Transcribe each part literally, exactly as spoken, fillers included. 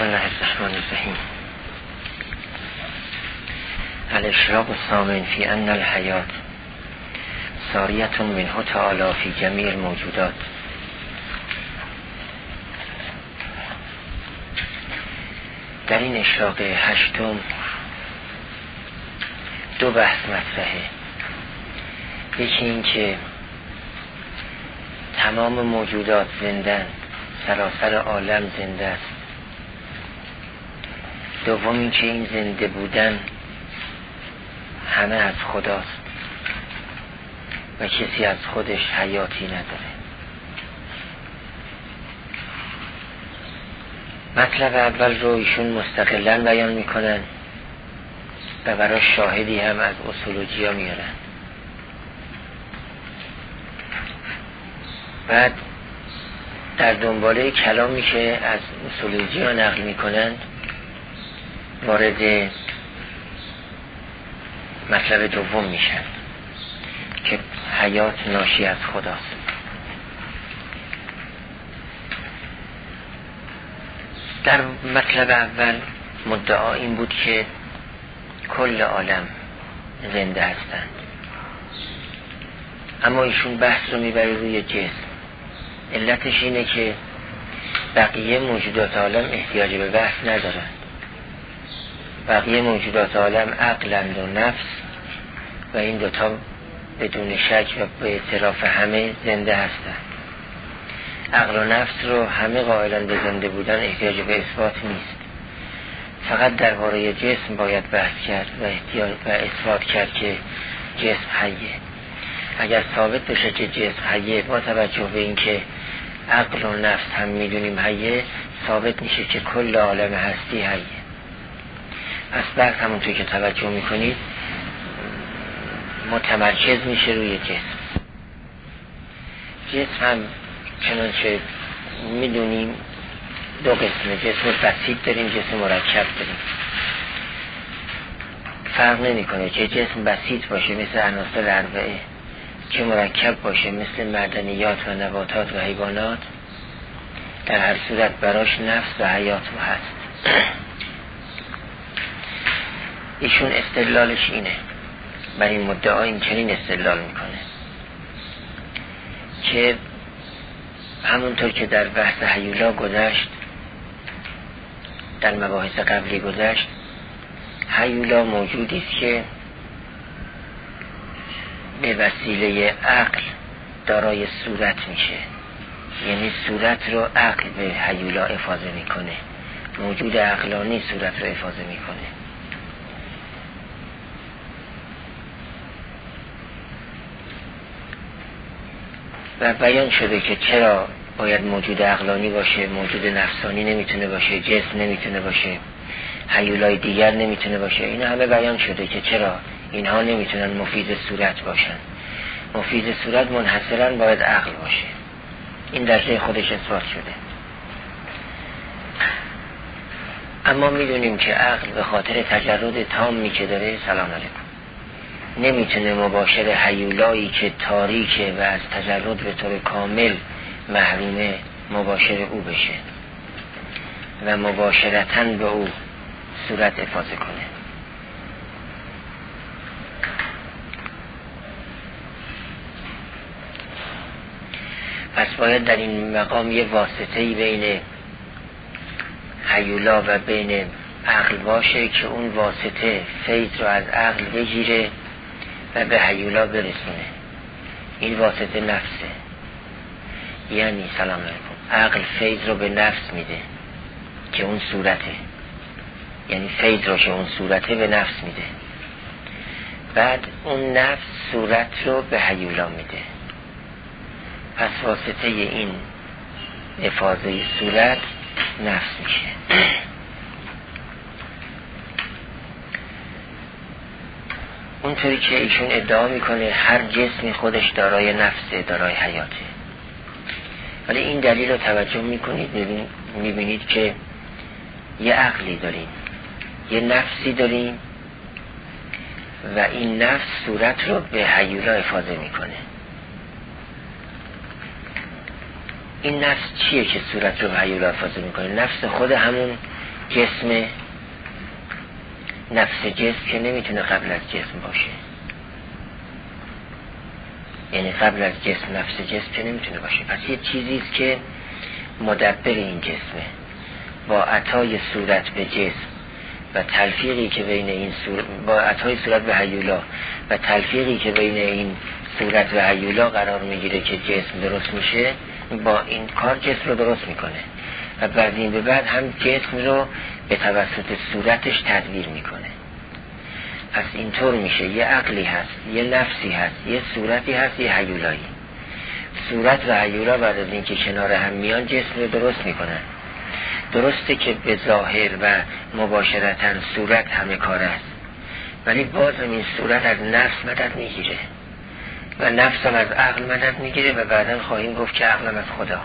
بسم الله الرحمن الرحیم. الاشراق الثامن فی ان الحیات ساریة منه تعالی فی جمیع الموجودات. در این اشراق هشتم دو بحث مطرحه. یکی این که تمام موجودات زندن، سراسر عالم زنده است. دوم این که این زنده بودن همه از خداست و کسی از خودش حیاتی نداره. مطلب اول رو ایشون مستقلاً بیان میکنن و برای شاهدی هم از اصولوجی ها میارن. بعد در دنباله کلامی که از اصولوجی ها نقل میکنن وارد مطلب دوم میشن که حیات ناشی از خداست. در مطلب اول مدعا این بود که کل عالم زنده هستند، اما ایشون بحث رو میبره روی جسم. علتش اینه که بقیه موجودات عالم احتیاج به بحث ندارند. بقیه موجودات عالم عقلند و نفس و این دوتا بدون شک و به اعتراف همه زنده هستند. عقل و نفس رو همه قائلن به زنده بودن، احتیاج به اثبات نیست. فقط درباره جسم باید بحث کرد و احتیاج و اثبات کرد که جسم حیه. اگر ثابت بشه که جسم حیه با توجه به این که عقل و نفس هم میدونیم حیه، ثابت میشه که کل عالم هستی حیه. پس بحث همونطور که توجه میکنید متمرکز میشه روی جسم. جسم هم چنانچه میدونیم دو قسمه، جسم بسیط داریم، جسم مرکب داریم. فرق نمیکنه که جسم بسیط باشه مثل عناصر اربعه، که مرکب باشه مثل معدنیات و نباتات و حیوانات، در هر صورت براش نفس و حیات و هست. ایشون استدلالش اینه، بر این مدعا این چنین استدلال میکنه که همونطور که در بحث هیولا گذشت، در مباحث قبلی گذشت، هیولا موجودی است که به وسیله عقل دارای صورت میشه، یعنی صورت رو عقل به هیولا افاضه میکنه، موجود عقلانی صورت رو افاضه میکنه. و بیان شده که چرا باید موجود عقلانی باشه، موجود نفسانی نمیتونه باشه، جسم نمیتونه باشه، هیولای دیگر نمیتونه باشه. اینا همه بیان شده که چرا اینها نمیتونن مفید صورت باشن. مفید صورت منحصراً باید عقل باشه. این در جای خودش اثبات شده. اما میدونیم که عقل به خاطر تجرد تامی که داره، سلام علیکم، نمیتونه مباشر هیولایی که تاریکه و از تجرد به طور کامل محرومه مباشر او بشه و مباشرتاً به او صورت افاضه کنه. پس باید در این مقام یه واسطه‌ای بین هیولا و بین عقل باشه که اون واسطه فیض رو از عقل بگیره و به هیولا برسونه. این واسطه نفسه، یعنی سلام علیکم، عقل فیض رو به نفس میده که اون صورته، یعنی فیض رو که اون صورته به نفس میده. بعد اون نفس صورت رو به هیولا میده. پس واسطه این افاضه صورت نفس میشه. اونطوری که ایشون ادعا میکنه هر جسمی خودش دارای نفسه، دارای حیاته. ولی این دلیل رو توجه میکنید، میبینید که یه عقلی داریم، یه نفسی داریم و این نفس صورت رو به هیولا افاضه میکنه. این نفس چیه که صورت رو به هیولا افاضه میکنه؟ نفس خود همون جسم، نفس جسم که نمیتونه قبل از جسم باشه، یعنی قبل از جسم نفس جسم که نمیتونه باشه. پس یه چیزیست که مدبر این جسمه، با عطای صورت به جسم و تلفیقی که بین این صورت، با عطای صورت به هیولا و تلفیقی که بین این صورت و هیولا قرار میگیره که جسم درست میشه، با این کار جسم رو درست میکنه و بعد این به بعد هم جسم رو به توسط صورتش تدبیر میکنه. پس اینطور میشه یه عقلی هست، یه نفسی هست، یه صورتی هست، یه هیولایی. صورت و هیولا بعد از اینکه کنار هم میان جسم رو درست میکنن. درسته که به ظاهر و مباشرتاً صورت همه کار است، ولی باز هم این صورت از نفس مدد میگیره و نفس هم از عقل مدد میگیره و بعداً خواهیم گفت که عقل هم از خدا.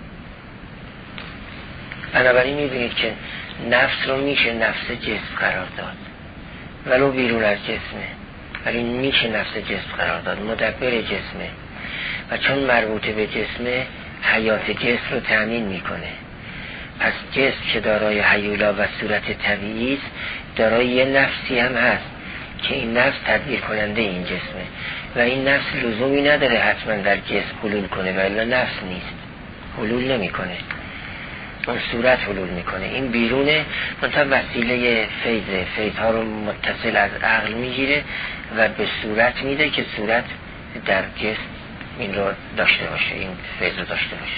بنابراین میبینید که نفس رو میشه نفس جسم قرار داد، ولو بیرون از جسمه، ولی میشه نفس جسم قرار داد، مدبر جسمه و چون مربوطه به جسمه حیات جسم رو تأمین میکنه. پس جسم که دارای هیولا و صورت طبیعی است، دارای یه نفسی هم هست که این نفس تدبیر کننده این جسمه و این نفس لزومی نداره حتما در جسم حلول کنه و الا نفس نیست، حلول نمی کنه، اون صورت حلول میکنه. این بیرونه، منتها وسیله فیضه، فیضها رو متصل از عقل میگیره و به صورت میده که صورت در جسم این رو داشته باشه، این فیض رو داشته باشه.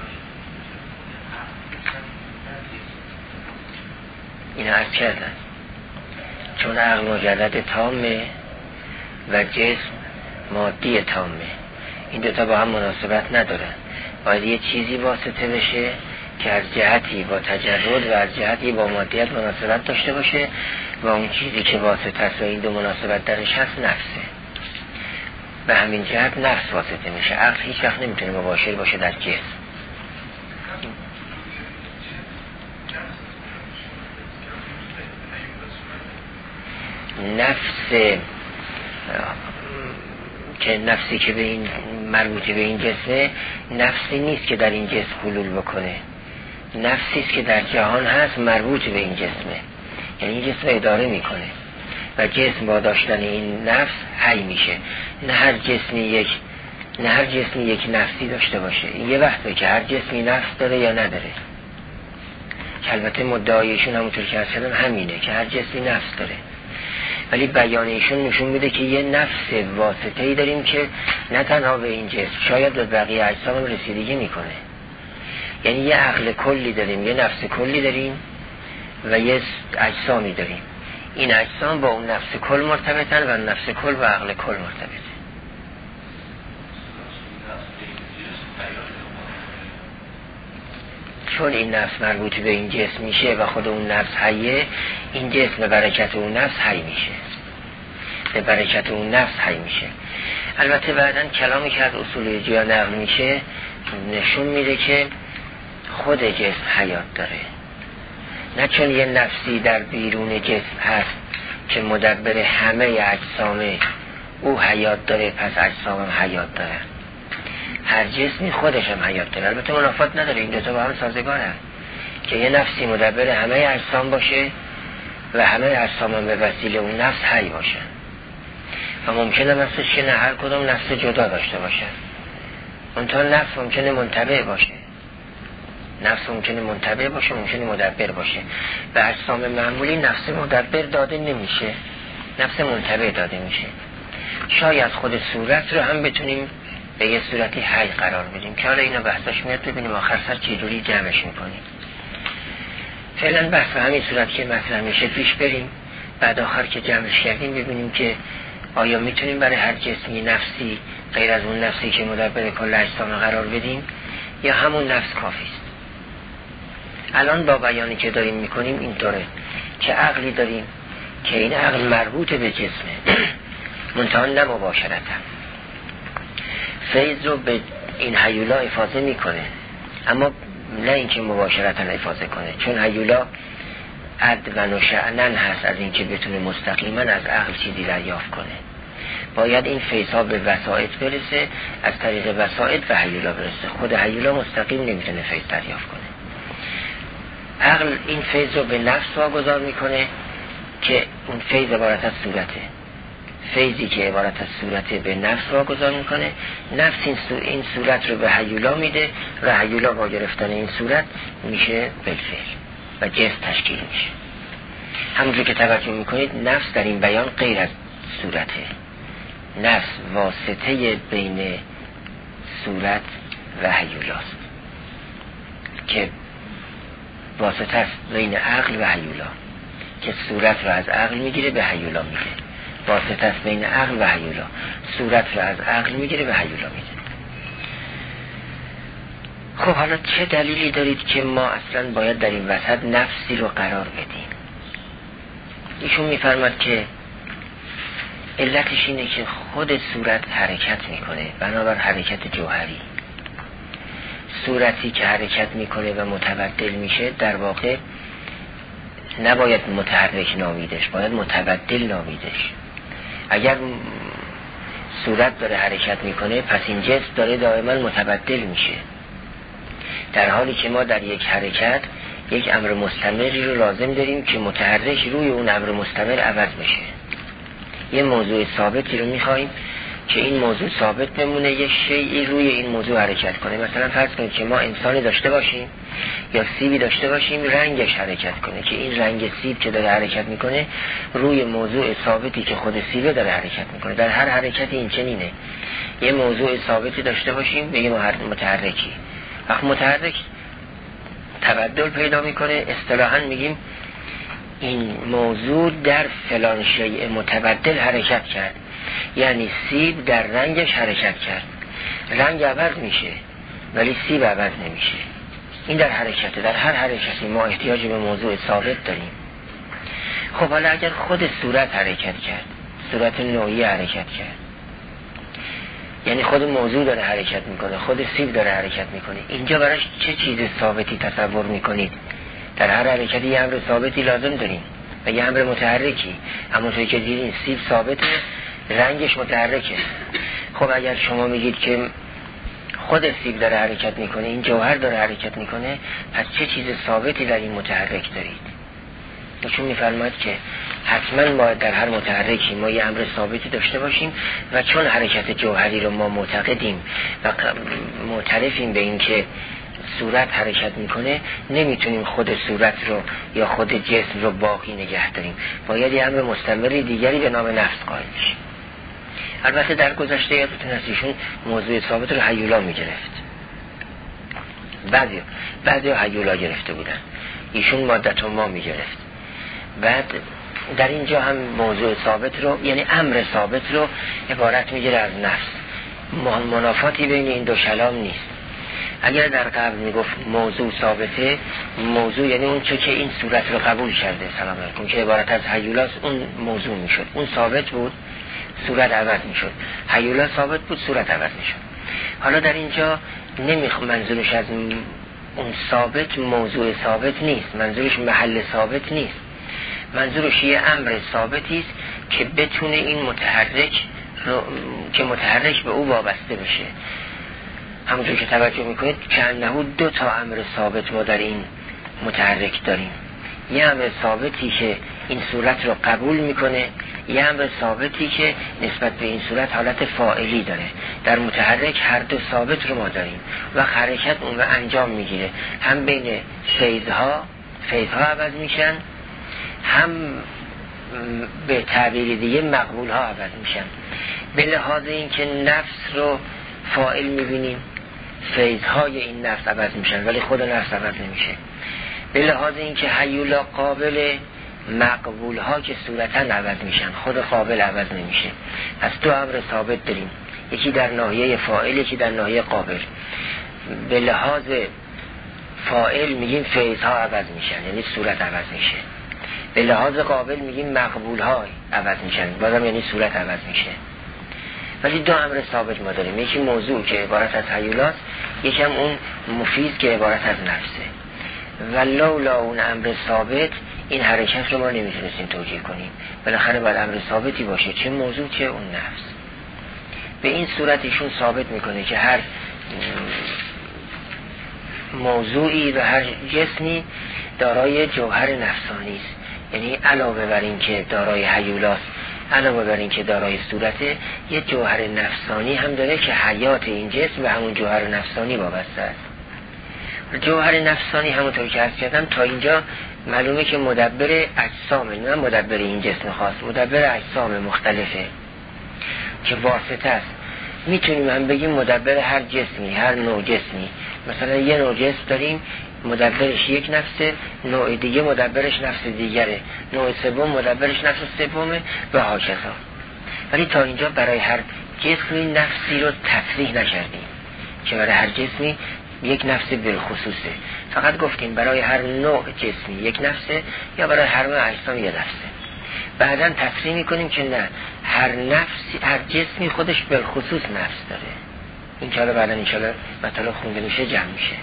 این عرض کردن چون عقل مجرد تامه و جسم مادی تامه، این دوتا با هم مناسبت ندارن. باید یه چیزی واسطه بشه که از جهتی با تجرد و از جهتی با مادیت مناسبت داشته باشه و اون چیزی که واسطه است و این دو مناسبت درش هست نفسه. به همین جهت نفس واسطه میشه. عقل هیچ وقت نمیتونه مباشر باشه در جسم. نفس که نفسی که به این مربوطه به این جسمه، نفسی نیست که در این جسم حلول بکنه، نفسی است که در جهان هست مربوط به این جسمه، یعنی این جسم اداره میکنه و جسم با داشتن این نفس حی میشه. نه هر جسمی یک نه هر جسمی یک نفسی داشته باشه. یه وقته که هر جسمی نفس داره یا نداره، که البته مدعایشون همونطور که اصلا همینه که هر جسمی نفس داره، ولی بیانشون نشون میده که یه نفس واسطه‌ای داریم که نه تنها به این جسم، شاید به بقیه اجسام هم رسیدگی میکنه. یعنی یه عقل کلی داریم، یه نفس کلی داریم و یه اجسامی داریم. این اجسام با اون نفس کل مرتبطن و نفس کل با عقل کل مرتبطه. چون این نفس مربوط به این جسم میشه و خود اون نفس حیه، این جسم به برکت اون نفس حی میشه، به برکت اون نفس حی میشه. البته بعداً کلامی که از اصول جیا نقل میشه نشون میده که خود جسم حیات داره، نه چون یه نفسی در بیرون جسم هست که مدبر همه اجسامه او حیات داره پس اجسام هم حیات داره. هر جسمی خودش هم حیات داره، البته منافات نداره، این دوتا با هم سازگار هست که یه نفسی مدبر همه اجسام باشه و همه اجسام هم به وسیله اون نفس حی باشن و ممکنه مثلش که نه هر کدوم نفس جدا داشته باشن. منتها نفس ممکنه منتبع باشه، نفس ممکنه منتبع باشه، ممکنه مدبر باشه. به اجسام معمولی نفس مدبر داده نمیشه، نفس منتبع داده میشه. شاید خود صورت رو هم بتونیم به یه صورتی حی قرار بدیم که حالا اینا بحثاش میاد، ببینیم آخر سر چجوری جمعش میکنیم. فعلا بحث به همین صورت که مطرح میشه پیش بریم، بعد آخر که جمعش کردیم ببینیم که آیا میتونیم برای هر جسمی نفسی غیر از اون نفسی که مدبر کل اجسام قرار بدیم یا همون نفس کافی است. الان با بیانی که داریم میکنیم اینطوره که عقلی داریم که این عقل مربوط به جسمه منتها نه مباشرتا، فیض رو به این هیولا افاضه میکنه اما نه اینکه مباشرتا افاضه کنه، چون هیولا عدون و شعنن هست از اینکه بتونه مستقیما از عقل چیزی دریافت کنه. باید این فیض ها به وسائط برسه، از طریق وسائط به هیولا برسه. خود هیولا مستقیم نمیتونه فیض دریافت کنه. عقل این فیض رو به نفس واگذار میکنه که اون فیض عبارت از صورته. فیضی که عبارت از صورته به نفس واگذار میکنه، نفس این, سو این صورت رو به هیولا میده و هیولا با گرفتن این صورت میشه بالفعل و جسم تشکیل میشه. همونجور که توجه میکنید نفس در این بیان غیر از صورته. نفس واسطه بین صورت و هیولاست که واسطه است بین عقل و هیولا که صورت رو از عقل میگیره به هیولا میده. واسطه است بین عقل و هیولا، صورت رو از عقل میگیره به هیولا میده. خب حالا چه دلیلی دارید که ما اصلا باید در این وسط نفسی رو قرار بدیم؟ ایشون میفرماد که علتش اینه که خود صورت حرکت میکنه بنابر حرکت جوهری. صورتی که حرکت میکنه و متبدل میشه در واقع نباید متحرک نامیدش، باید متبدل نامیدش. اگر صورت داره حرکت میکنه پس این جسم داره دائما متبدل میشه، در حالی که ما در یک حرکت یک امر مستمری رو لازم داریم که متحرک روی اون امر مستمر عوض بشه. یه موضوع ثابتی رو میخوایم که این موضوع ثابت بمونه، یک شیئی روی این موضوع حرکت کنه. مثلا فرض کنید که ما انسانی داشته باشیم یا سیبی داشته باشیم رنگش حرکت کنه، که این رنگ سیب که داره حرکت میکنه روی موضوع ثابتی که خود سیبه داره حرکت میکنه. در هر حرکتی این چنینه. یه موضوع ثابتی داشته باشیم بگیم متحرکی، وقت متحرک تبدل پیدا میکنه اصطلاحاً میگیم این موضوع در فلان شیء متبدل حرکت کرد، یعنی سیب در رنگش حرکت کرد. رنگ عوض میشه ولی سیب عوض نمیشه. این در حرکته. در هر حرکتی ما احتیاج به موضوع ثابت داریم. خب حالا اگر خود صورت حرکت کرد، صورت نوعی حرکت کرد، یعنی خود موضوع داره حرکت میکنه، خود سیب داره حرکت میکنه، اینجا براش چه چیز ثابتی تصور میکنید؟ در هر حرکتی یه امر ثابتی لازم داریم و یه امر متحرکی. همونطوری که دیدین سیب ثابته، رنگش متحرکه. خب اگر شما میگید که خود سیب داره حرکت میکنه، این جوهر داره حرکت میکنه، پس چه چیز ثابتی در این متحرک دارید؟ چون میفرماید که حتما باید در هر متحرکی ما یه امر ثابتی داشته باشیم و چون حرکت جوهری رو ما معتقدیم و معترفیم به این که صورت حرکت میکنه، نمیتونیم خود صورت رو یا خود جسم رو باقی نگه داریم، باید یه امر مستمری دیگری به نام نفس قائل بشیم. البته در گذشته یادتون هست ایشون موضوع ثابت رو هیولا میگرفت، بعضی بعضی هیولا گرفته بودن، ایشون مادت و ما میگرفت. بعد در اینجا هم موضوع ثابت رو یعنی امر ثابت رو عبارت میگیره از نفس. منافاتی بین این دو کلام نیست. اگر در قبل میگفت موضوع ثابته، موضوع یعنی اون چه که این صورت رو قبول کرده سلام علیکم که عبارت از هیولاست، اون موضوع میشد، اون ثابت بود، صورت عوض میشد. هیولا ثابت بود، صورت عوض میشد. حالا در اینجا نمیخ منظورش از اون ثابت موضوع ثابت نیست، منظورش محل ثابت نیست، منظورش یه امر ثابتی است که بتونه این متحرک رو که متحرک به او وابسته بشه. همونجور که توجه میکنید که انه دو تا امر ثابت ما در این متحرک داریم، یه امر ثابتی که این صورت رو قبول میکنه، یه امر ثابتی که نسبت به این صورت حالت فاعلی داره. در متحرک هر دو ثابت رو ما داریم و حرکت اون رو انجام میگیره، هم بین فیضها فیضها عوض میشن، هم به تعبیر دیگه مقبول ها عوض میشن. به لحاظ این که نفس رو فاعل میبینیم، فیضهای این نفس عوض میشن ولی خود نفس عوض نمیشه. به لحاظ این که هیولا قابل مقبول ها که صورتا عوض میشن، خود قابل عوض نمیشه. پس دو امر ثابت داریم، یکی در ناحیه فاعل، یکی در ناحیه قابل. به لحاظ فاعل میگیم فیضها عوض میشن یعنی صورت عوض میشه، به لحاظ قابل میگیم مقبول ها عوض میشن بازم یعنی صورت عوض میشه. ولی دو امر ثابت ما داریم، یکی موضوع که عبارت از هیولاست، یکم اون مفید که عبارت از نفسه. و لولا اون امر ثابت این حرکت رو ما نمیتونستیم توجیه کنیم، بالاخره باید امر ثابتی باشه، چه موضوع چه اون نفس. به این صورت ایشون ثابت میکنه که هر موضوعی و هر جسمی دارای جوهر نفسانی است، یعنی علاوه بر این که دارای هیولاست، علاوه بر این که دارای صورته، یه جوهر نفسانی هم داره که حیات این جسم به همون جوهر نفسانی وابسته است. جوهر نفسانی همونطور که عرض کردم تا اینجا معلومه که مدبر اجسام، نه مدبر این جسم خاص، مدبر اجسام مختلفه که واسطه است. میتونیم هم بگیم مدبر هر جسمی، هر نوع جسمی. مثلا یه نوع جسم داریم مدبرش یک نفسه، نوع دیگه مدبرش نفس دیگره، نوع سوم مدبرش نفس سومه و هاکذا. ولی تا اینجا برای هر جسمی نفسی رو تصریح نکردیم که برای هر جسمی یک نفس بالخصوصه. فقط گفتیم برای هر نوع جسمی یک نفسه یا برای هر نوع اجسام یک نفسه. بعداً تصریح میکنیم که نه، هر نفسی، هر جسمی خودش بالخصوص نفس داره. این که حالا بعداً انشاءالله مطالب خونده میشه جمع میشه.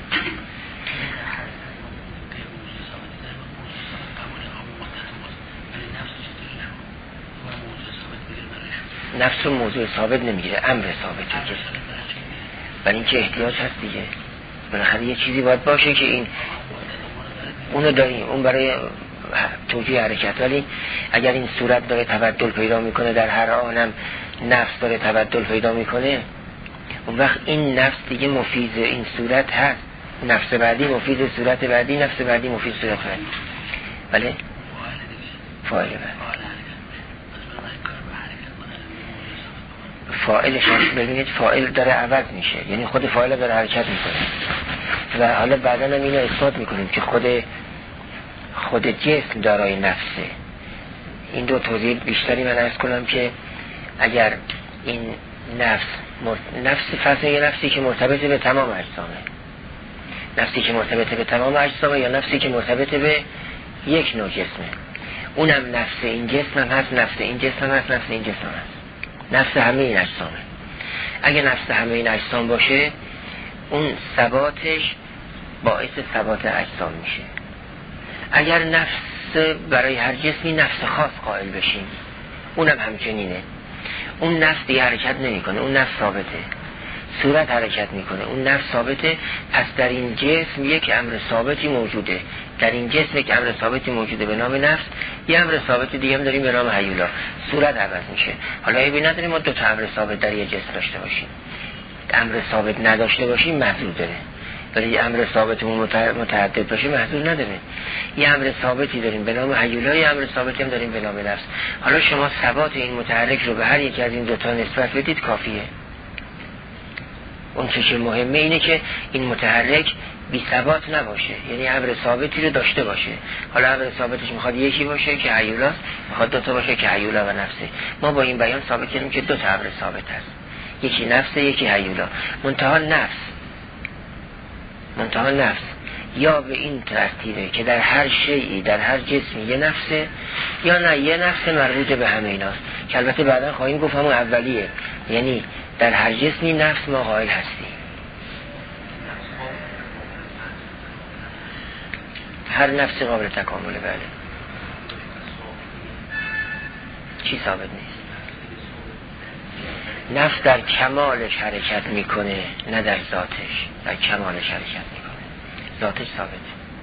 نفس رو موضوع ثابت نمیگیره، امر ثابت میگیره. برای اینکه احتیاج هست دیگه، بالاخره یه چیزی باید باشه که این اونو داریم، اون برای توجیه حرکت. ولی اگر این صورت داره تبدل پیدا میکنه، در هر آنم نفس داره تبدل پیدا میکنه، اون وقت این نفس دیگه مفید این صورت هست، نفس بعدی مفید صورت بعدی، نفس بعدی مفید صورت بعدی. بله فاعل بعد فاعلش ببینید فاعل داره عوض میشه، یعنی خود فاعل داره حرکت میکنه. و حالا بعدا هم اینو اثبات میکنیم که خود خود جسم دارای نفسه. این دو توضیح بیشتری من عرض کنم که اگر این نفس نفس فصل یه نفسی که مرتبط به تمام اجسامه، نفسی که مرتبط به تمام اجسامه یا نفسی که مرتبط به یک نوع جسمه، اونم نفس این جسم هم هست، نفس این جسم هم هست، نفس این جسم هم هست، نفس همه این اجسامه. اگه نفس همه این اجسام باشه، اون ثباتش باعث ثبات اجسام میشه. اگر نفس برای هر جسمی نفس خاص قائل بشیم، اونم همچنینه. اون نفس دیگه حرکت نمیکنه، اون نفس ثابته. صورت حرکت میکنه، اون نفس ثابته. پس در این جسم یک امر ثابتی موجوده، در این جسم یک امر ثابتی موجوده به نام نفس، یه امر ثابت دیگه هم داریم به نام هیولا. صورت عوض میشه. حالا ایبی نداریم ما دو تا امر ثابت در یه جسم داشته باشیم. امر ثابت نداشته باشیم محذور داره، ولی امر ثابتمون متعدد باشه محذور نداره. یه امر ثابتی داریم به نام هیولا، یه امر ثابتی هم داریم به نام نفس. حالا شما ثبات این متحرک رو به هر یکی از این دو تا نسبت بدید کافیه. اون چیزی مهمه اینه که این متحرک بی ثبات نباشه، یعنی امر ثابتی رو داشته باشه. حالا امر ثابتش میخواد یکی باشه که هیولاست، میخواد دو تا باشه که هیولا و نفسه. ما با این بیان ثابت کردیم که دو تا امر ثابت هست، یکی نفسه یکی هیولا. منتها نفس منتها نفس یا به این ترتیبه که در هر شیئی، در هر جسمی یه نفسه، یا نه یه نفس مربوط به همه ایناست که البته بعدا خواهیم گفت همون اولیه، یعنی در هر جسمی نفس ما قائل هستیم. هر نفسی قابل تکامله. بله. چی ثابت نیست؟ نفس در کمالش حرکت میکنه، نه در ذاتش. در کمالش حرکت میکنه، ذاتش ثابته.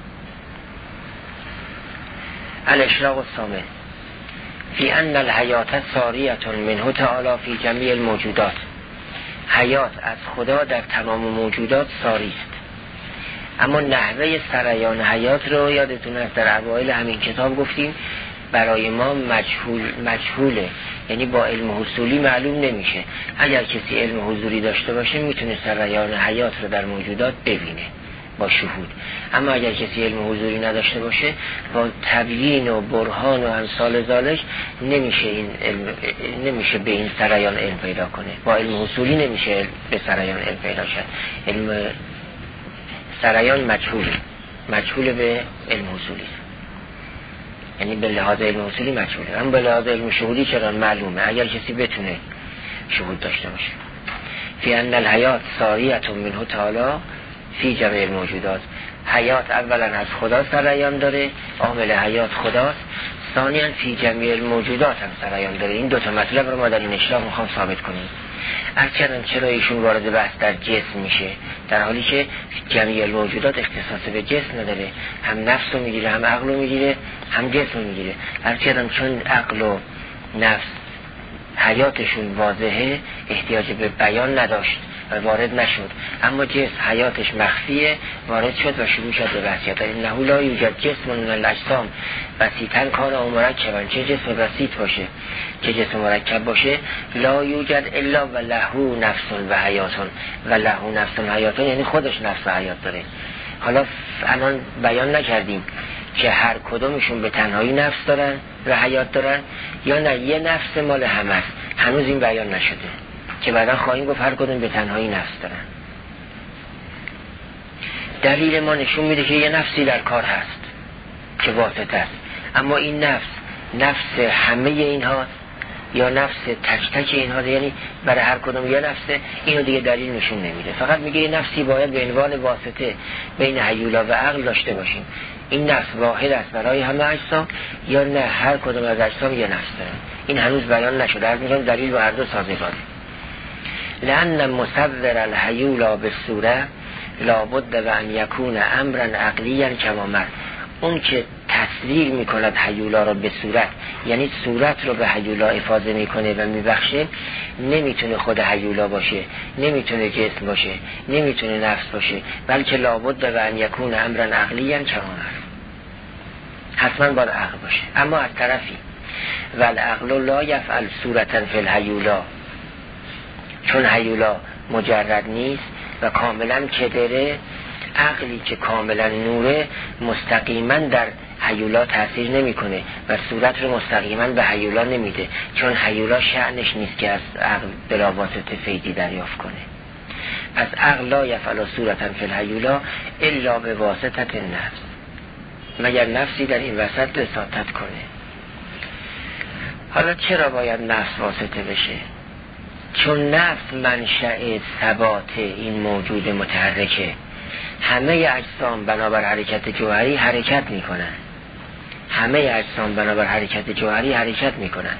الاشراق الثامن فی ان الحیات ساریة منه تعالی فی جمیع الموجودات. حیات از خدا در تمام موجودات ساری است، اما نحوه سریان حیات رو یادتون است در اوایل همین کتاب گفتیم برای ما مجهول مجهوله، یعنی با علم حصولی معلوم نمیشه. اگر کسی علم حضوری داشته باشه میتونه سریان حیات رو در موجودات ببینه با شهود، اما اگر کسی علم حضوری نداشته باشه با تبیین و برهان و امثال ذالک نمیشه این علم، نمیشه به این سریان علم پیدا کنه. با علم حصولی نمیشه به سریان علم پیدا شد. علم سریان مجهوله، مجهول به علم حصولی، یعنی به لحاظ علم حصولی مجهوله، اما به لحاظ علم شهودی چرا معلومه اگر کسی بتونه شهود داشته باشه. فی ان الحیات ساریة منه تعالی فی جمیع الموجودات. حیات اولا از خدا سریان داره، عامل حیات خداست. ثانیاً فی جمیع الموجودات هم سریان داره. این دو تا مطلب رو ما در این اشراق میخوام ثابت کنیم. هرچند چرا ایشون وارد بحث در جسم میشه، در حالی که جمعی الموجودات اختصاص به جسم نداره، هم نفس رو میگیره، هم عقل رو میگیره، هم جسم رو میگیره. هرچند چون عقل و نفس حیاتشون واضحه احتیاج به بیان نداشت و وارد نشد، اما جسم حیاتش مخفیه وارد شد و شروع شد به بسیط. انه لا یوجد جسم من الاجسام بسیطن کان او مرکبن، چه جسم بسیط باشه چه جسم مرکب باشه، لا یوجد الا و له نفس و حیاتون و له نفس و حیاتون، یعنی خودش نفس و حیات داره. حالا الان بیان نکردیم که هر کدومشون به تنهایی نفس دارن و حیات دارن یا نه یه نفس مال همه است، هنوز این بیان نشده که بعدا خواهیم گفت هر کدوم به تنهایی نفس دارن. دلیل ما نشون میده که یه نفسی در کار هست که واسطه است، اما این نفس نفس همه اینها یا نفس تک تک اینها، یعنی برای هر کدوم یه نفسه، اینو دیگه دلیل نشون نمیده. فقط میگه یه نفسی باید به عنوان واسطه بین هیولا و عقل داشته باشیم. این نفس واحد است برای همه اجسام یا نه هر کدوم از اجسام یه نفس داره، این هنوز بیان نشده. هر میگم دلیل با هر دو سازگاره. لأن مصور الهیولا به صوره لابد و ان یکون امرا عقلیا کما مر، اون که تصویر میکند هیولا رو به صورت، یعنی صورت رو به هیولا افاضه میکنه و میبخشه، نمیتونه خود هیولا باشه، نمیتونه جسم باشه، نمیتونه نفس باشه، بلکه لابد و ان یکون امرا عقلیا کما مر، حتما باید عقل باشه. اما از طرفی والعقل لا یفعل صورتا فی الهیولا، چون هیولا مجرد نیست و کاملا کدره، عقلی که کاملا نوره مستقیما در هیولا تاثیر نمیکنه و صورت رو مستقیما به هیولا نمیده، چون هیولا شأنش نیست که از عقل بلا واسطه فیدی دریافت کنه. پس عقل لا یفعل صورتا فی الهیولا الا به واسطه النفس، مگر نفسی در این وسط وساطت کنه. حالا چرا باید نفس واسطه بشه؟ چون نفس منشأ ثبات این موجود متحرکه. همه اجسام بنابر حرکت جوهری حرکت میکنن، همه اجسام بنابر حرکت جوهری حرکت میکنن.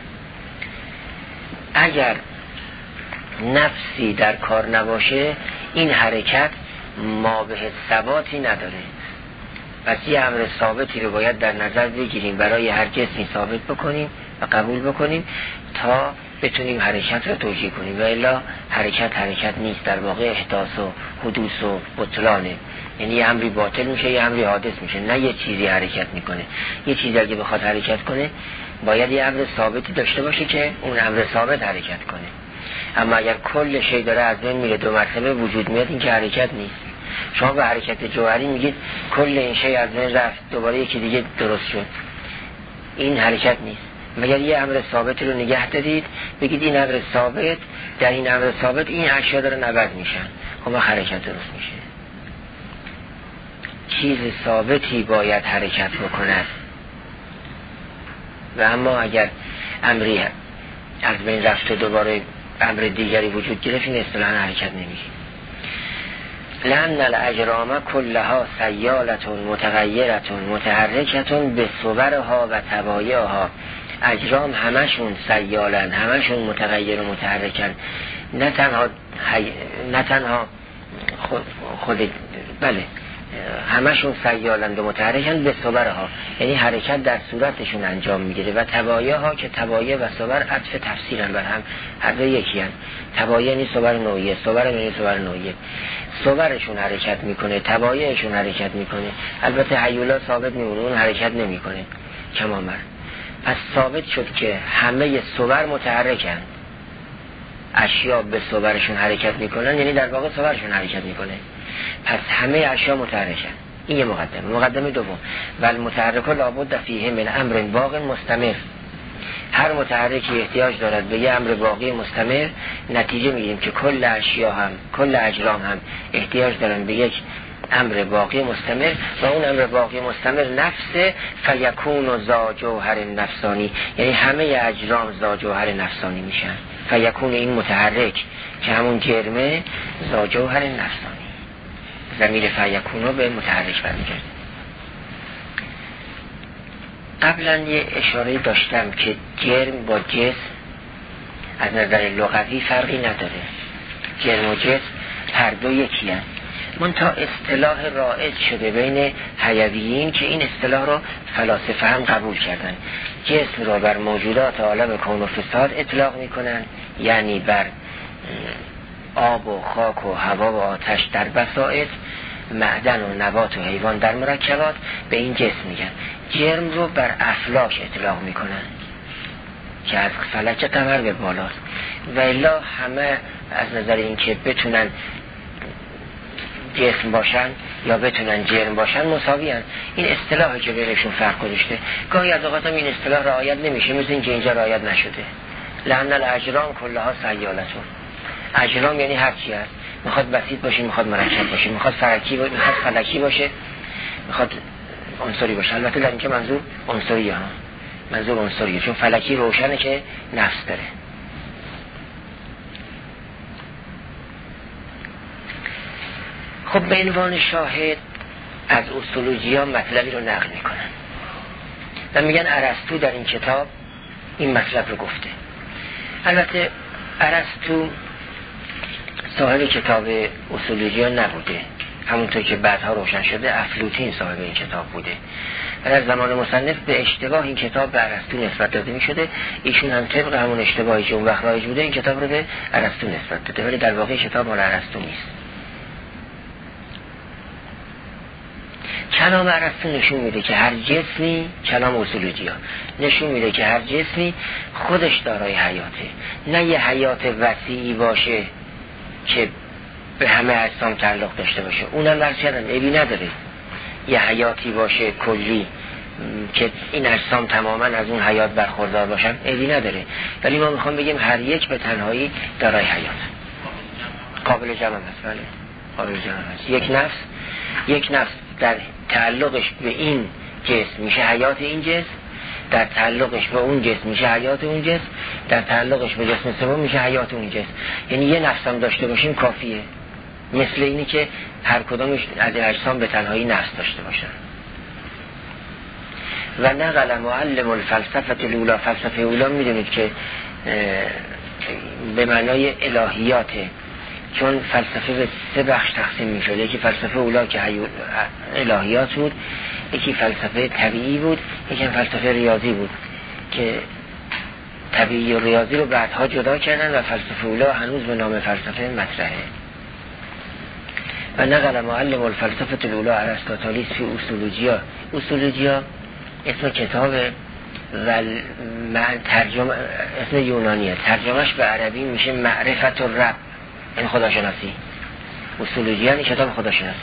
اگر نفسی در کار نباشه این حرکت ما به ثباتی نداره. پس یه امر ثابتی رو باید در نظر بگیریم، برای هر جسمی ثابت بکنیم و قبول بکنیم تا بتونیم حرکت رو توجیه کنیم، و الا حرکت حرکت نیست، در واقع احداث و حدوث و بطلانه، یعنی یه امری باطل میشه یه امری حادث میشه، نه یه چیزی حرکت میکنه. یه چیزی اگه بخواد حرکت کنه باید یه امر ثابتی داشته باشه که اون امر ثابت حرکت کنه. اما اگر کل شی داره از بین میره دو مرتبه وجود میاد، این که حرکت نیست. شما به حرکت جوهری میگید کل این شی از بین رفت دوباره یکی دیگه درست شد، این حرکت نیست. مگر یه امر ثابت رو نگه دارید بگید این امر ثابت، در این امر ثابت این اشیا دارن عوض میشن، خب حرکت درست میشه. چیز ثابتی باید حرکت بکند و اما اگر امری از بین رفت دوباره امر دیگری وجود گرفت، این اصطلاحاً حرکت نمیشه. لأن الاجرام کلها سیالتون متغیرتون متحرکتون به صورها و طبایعها. اجرام همشون سیالن، همشون متغیر و متحرکن، نه تنها حی... نه تنها خود, خود بله همشون سیالند و متحرکن به صورها، یعنی حرکت در صورتشون انجام میگیره، و طبایعها که طبایع و صور عطف تفسیرن بر هم، هر دو یکی هن. طبایع یعنی صور نوعیه، صور یعنی صور نوعیه. صورشون حرکت میکنه، طبایعشون حرکت میکنه. البته هیولا ثابت نمیمونه، اون حرکت نمیکنه کما مر. پس ثابت شد که همه صور متحرکن، اشیا به صورشون حرکت میکنن، یعنی در واقع صورشون حرکت میکنه. پس همه اشیا متحرکن. این یه مقدمه. مقدمه دوم، والمتحرک لابد فیه من امر باق مستمر. هر متحرکی احتیاج دارد به یه امر باقی مستمر. نتیجه میگیریم که کل اشیا هم کل اجرام هم احتیاج دارن به یک امر باقی مستمر، و اون امر باقی مستمر نفس فیکون و ذا جوهر نفسانی، یعنی همه اجرام ذا جوهر نفسانی میشن. فیکون این متحرک که همون جرمه ذا جوهر نفسانی، ضمیر فیکون رو به متحرک برمیگرده. قبلا یه اشاره داشتم که جرم با جسم از نظر لغوی فرقی نداره، جرم و جسم هر دو یکی هست. منتها اصطلاح رایج شده بین حیویین که این اصطلاح رو فلاسفه هم قبول کردن. جسم رو بر موجودات عالم کون و فساد اطلاق میکنن، یعنی بر آب و خاک و هوا و آتش در بسائط، معدن و نبات و حیوان در مرکبات، به این جسم میگن. جرم رو بر افلاک اطلاق میکنن که از فلک قمر به بالاست، و الا همه از نظر این که بتونن جسم باشن یا بتونن جرم باشن مساوی هن. این اصطلاحی که بینشون فرق گذاشته. گاهی از اوقات هم این اصطلاح رعایت نمیشه، مثل این که اینجا رعایت نشده. لأن الاجرام کلها سیالتون. اجرام یعنی هر چی هست، میخواد بسیط باشه، میخواد مرکب باشه، میخواد فلکی باشه، میخواد فلکی باشه، میخواد عنصری باشه. البته در اینجا منظور عنصریه ها، منظور عنصریه، چون فلکی روشنه که نفس داره. خب به عنوان شاهد از اصولوجیا مطلبی رو نقل میکنن و میگن ارسطو در این کتاب این مطلب رو گفته. البته ارسطو صاحب کتاب اصولوجیا نبوده، همونطور که بعدها روشن شده افلاطون صاحب این کتاب بوده و در زمان مصنف به اشتباه این کتاب به ارسطو نسبت داده میشده. ایشون هم طبق همون اشتباهی که اون وقت رایج بوده این کتاب رو به ارسطو نسبت داده، ولی در واقع کتاب مال ارسطو نیست. کلام ارسطو نشون میده که هر جسمی، کلام اصولوجیا نشون میده که هر جسمی خودش دارای حیاته، نه یه حیات وسیعی باشه که به همه اجسام تعلق داشته باشه. اونم برچردن عیبی نداره یه حیاتی باشه کلی که این اجسام تماما از اون حیات برخوردار باشن، عیبی نداره، ولی ما میخوام بگیم هر یک به تنهایی دارای حیات، قابل جمع هست. بله قابل جمع هست. یک نفس یک نفس در تعلقش به این جسم میشه حیات این جسم، در تعلقش به اون جسم میشه حیات اون جسم، در تعلقش به جسم سوم میشه حیات اون جسم. یعنی یه نفس هم داشته باشیم کافیه، مثل اینی که هر کدامش از اجسام به تنهایی نفس داشته باشن. و نقل معلم الفلسفه الاولی، فلسفه اولی میدونید که به معنای الهیاته، چون فلسفه به سه بخش تقسیم می شده. یکی فلسفه اولی که الهیات بود، یکی فلسفه طبیعی بود، یکی فلسفه ریاضی بود که طبیعی و ریاضی رو بعدها جدا کردن و فلسفه اولی هنوز به نام فلسفه مطرحه. و نقل معلم الفلسفه الاولی ارسطاطالیس فی اصولوجیا. اصولوجیا اسم کتاب و ترجمه اسم یونانیه، ترجمهش به عربی میشه معرفت الرب، این خداشناسی. اصولوجیا این کتاب خداشناسی،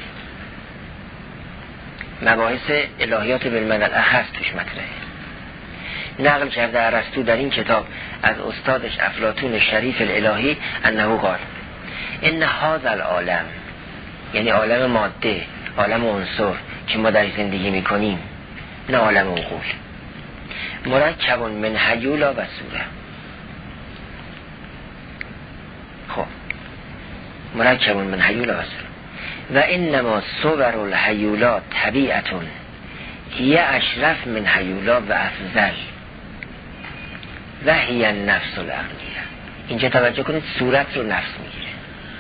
مباحث الهیات بالمعنی الاخص توش مطرحه. نقل کرده ارسطو در این کتاب از استادش افلاطون شریف الالهی انه قال ان هذا العالم، یعنی عالم ماده، عالم عنصر که ما در زندگی میکنیم، نه عالم عقول، مرکب من حیولا و صوره. خب مرکب من حیولا و صوره و انما صور الحیولا طبیعتون هی اشرف من حیولا و افضل و هی النفس العقلیه. اینجا توجه کنید، صورت رو نفس میگیره.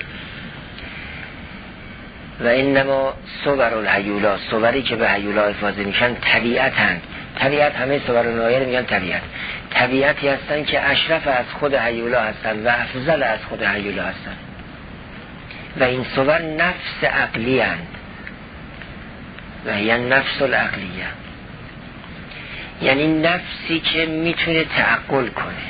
و انما صور الحیولا، صوری که به حیولا افاضه میشن طبیعتن. طبیعت همه صور نایه میگن طبیعت، طبیعتی هستن که اشرف از خود حیولا هستن و افضل از خود حیولا هستن. و این صور نفس عقلی هستند و هی نفس العقلیه، یعنی نفسی که میتونه تعقل کنه،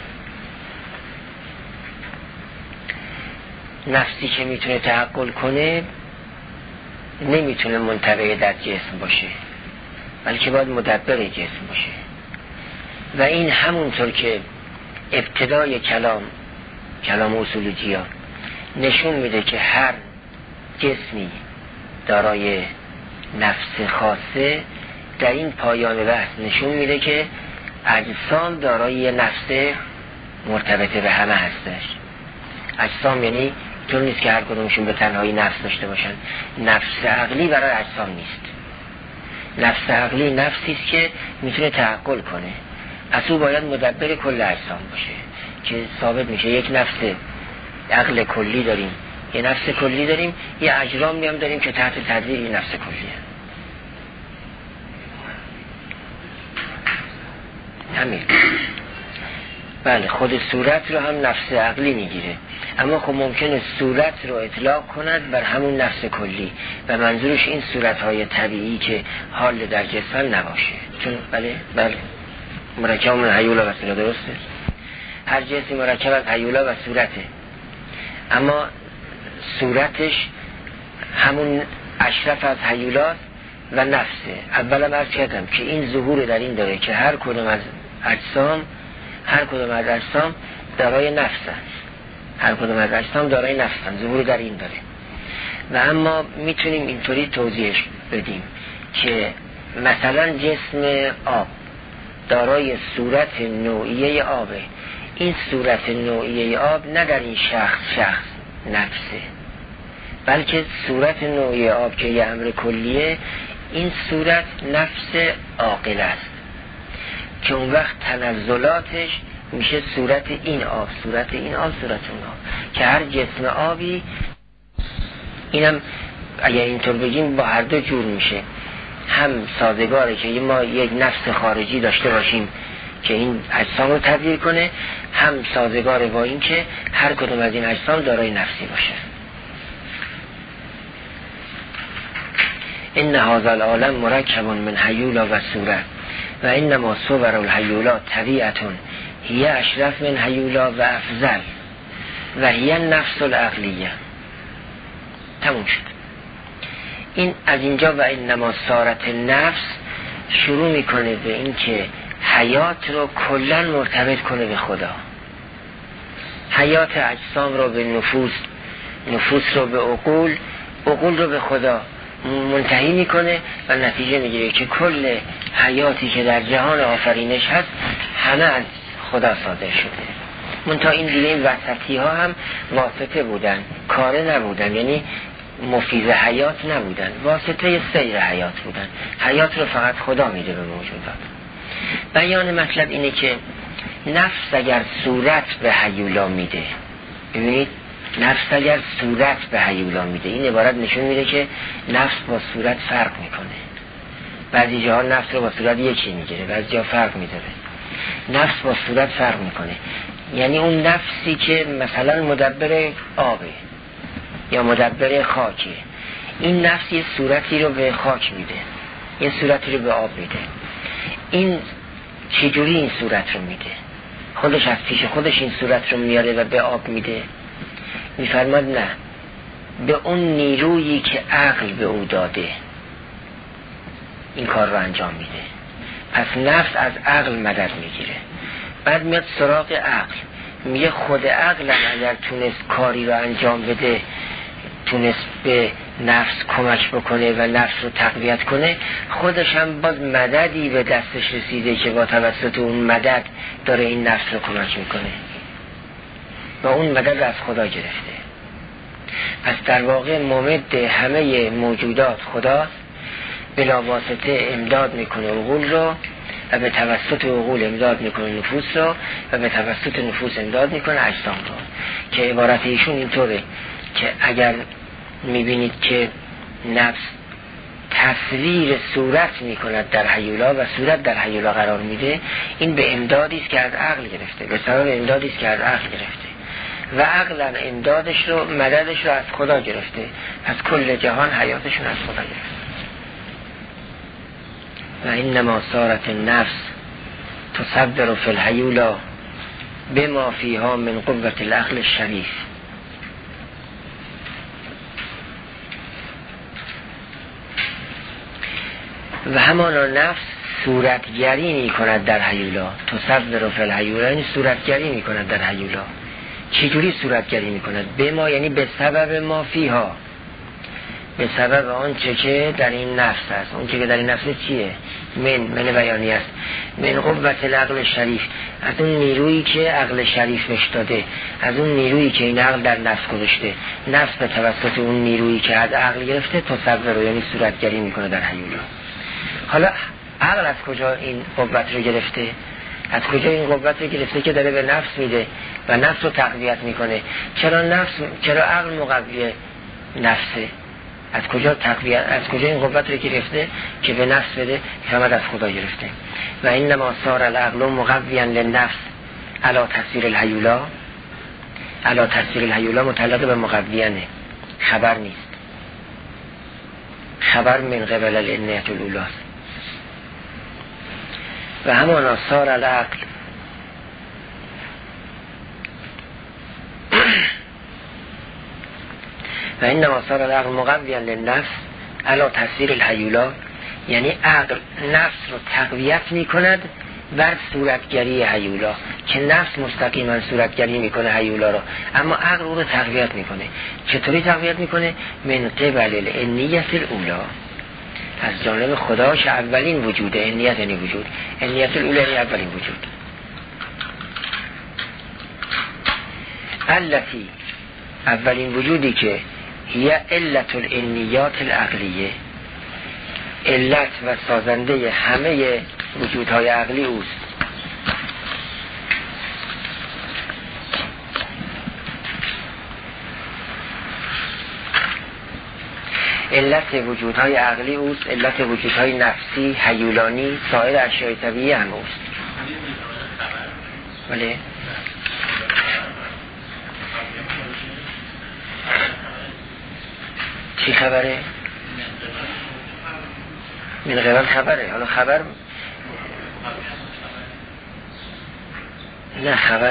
نفسی که میتونه تعقل کنه نمیتونه منطبع در جسم باشه، بلکه باید مدبر جسم باشه. و این همونطور که ابتدای کلام کلام اصولوجیا نشون میده که هر جسمی دارای نفس خاصه، در این پایان بحث نشون میده که اجسام دارای نفس مرتبطه به همه هستش. اجسام یعنی طور نیست که هر کدومشون به تنهایی نفس داشته باشن. نفس عقلی برای اجسام نیست. نفس عقلی نفسی است که میتونه تعقل کنه، از او باید مدبر کل اجسام باشه که ثابت میشه یک نفس عقل کلی داریم، یه نفس کلی داریم، یه اجرامی هم داریم که تحت تدبیر این نفس کلیه. همین. بله خود صورت رو هم نفس عقلی میگیره، اما خب ممکنه صورت رو اطلاق کند بر همون نفس کلی و منظورش این صورتهای طبیعی که حال در جسم نباشه. چون بله بله مرکب من هیولا و صورت، درسته؟ هر جسمی مرکب از هیولا و صورته، اما صورتش همون اشرف از هیولاست و نفسه. اولا عرض کردم که این ظهور در این داره که هر کدوم از اجسام هر کدوم از اجسام دارای نفسن، هر کدوم از اجسام دارای نفسن، ظهور در این داره. و اما میتونیم اینطوری توضیحش بدیم که مثلا جسم آب دارای صورت نوعیه آبه، این صورت نوعیه آب نه در این شخص شخص نفسه، بلکه صورت نوعیه آب که یه امر کلیه، این صورت نفس عاقل است که اون وقت تنزلاتش میشه صورت این آب، صورت این آب، صورت اون آب، که هر جسم آبی اینم اگر اینطور بگیم با هر دو جور میشه. هم سازگاره که ما یک نفس خارجی داشته باشیم که این اجسام رو تدبیر کنه، هم سازگاره با این که هر کدوم از این اجسام دارای نفسی باشه. این هذا العالم مرکب من هیولا و صورت و انما صور الهیولا طبیعتون هی اشرف من هیولا و افضل و هی نفس العقلیه. تموم شد. این از اینجا و انما صارت نفس شروع میکنه به این که حیات رو کلن مرتبط کنه به خدا، حیات اجسام رو به نفوس، نفوس رو به عقول، عقول رو به خدا منتهی میکنه و نتیجه میگیره که کل حیاتی که در جهان آفرینش هست همه از خدا صادر شده. منتها این دیگه این وسطی ها هم واسطه بودن، کاره نبودن، یعنی مفیز حیات نبودن، واسطه سیر حیات بودن. حیات رو فقط خدا میده به موجودات. بیان مطلب اینه که نفس اگر صورت به هیولا میده، ببینید نفس اگر صورت به هیولا میده، این عبارت نشون میده که نفس با صورت فرق میکنه. بعضی جاها نفس رو با صورت یکی میگیره، بعضی جاها فرق میذاره. نفس با صورت فرق میکنه، یعنی اون نفسی که مثلا مدبر آبه یا مدبر خاکه، این نفس یه صورتی رو به خاک میده، یه صورتی رو به آب میده. این چجوری این صورت رو میده؟ خودش از پیش خودش این صورت رو میاره و به آب میده؟ میفرماد نه، به اون نیرویی که عقل به او داده این کار رو انجام میده. پس نفس از عقل مدد میگیره، بعد میاد سراغ عقل، میگه خود عقل اگر تونست کاری رو انجام بده، تونست به نفس کمک بکنه و نفس رو تقویت کنه، خودش هم باز مددی به دستش رسیده که با توسط اون مدد داره این نفس رو کمک میکنه و اون مدد از خدا گرفته. پس در واقع ممد همه موجودات خداست، بلا واسطه امداد میکنه عقول رو و به توسط عقول امداد میکنه نفوس رو و به توسط نفوس امداد میکنه اجسام رو. که عبارت ایشون اینطوره که اگر میبینید که نفس تصویر صورت میکند در هیولا و صورت در هیولا قرار میده، این به امدادی است که از عقل گرفته، به سبب امدادی است که از عقل گرفته و عقل امدادش رو، مددش رو از خدا گرفته. پس کل جهان حیاتشون از خدا گرفته. و انما صارت النفس تصبر فی الهیولا بما فیها من قوت العقل الشریف. و همانا نفس صورتگری می کند در هیولا. تصبر فی الهیولا یعنی صورتگری می کند در هیولا. چجوری صورتگری می کند؟ به ما یعنی به سبب ما فیها، به سبب آنچه که در این نفس است. اون که در این نفس چیه؟ من من بیانی است. من قوت العقل شریف، از اون نیرویی که عقل شریفش داده، از اون نیرویی که این عقل در نفس گذاشته. نفس به توسط اون نیرویی که از عقل گرفته تصور رو یعنی صورتگری میکنه در هیولا. حالا عقل از کجا این قوت رو گرفته؟ از کجا این قوت رو گرفته که داره به نفس میده و نفس رو تقویت میکنه؟ چرا نفس، چرا عقل مقوی نفسه؟ از کجا تقویت، از کجا این قوت رو گرفته که به نفس بده؟ همه از خدا گرفته. و انما صار العقل مقویا للنفس علی تفسیر الهیولا. علی تفسیر الهیولا متعلق به مقویانه، خبر نیست. خبر من قبل الانیت الاولی و همانا صار العقل و انما صار العقل مقویا للنفس علی تفسیر الهیولا، یعنی عقل نفس رو تقویت میکند بر صورتگری هیولا، که نفس مستقیما صورتگری میکنه هیولا رو، اما عقل رو تقویت میکنه. چطوری تقویت میکنه؟ من قبل الانیت الاولی، از جانب خداش اولین وجوده. انیت یعنی وجود، انیت الاولی یعنی اولین وجود. التی، اولین وجودی که هی علت الانیات العقلیه، علت و سازنده همه وجودهای عقلی اوست. علت وجودهای عقلی اوست، علت وجودهای نفسی، هیولانی، سایر اشیاء طبیعی هم اوست. ولی چی خبره؟ من قبل خبره. حالا خبر نه، خبر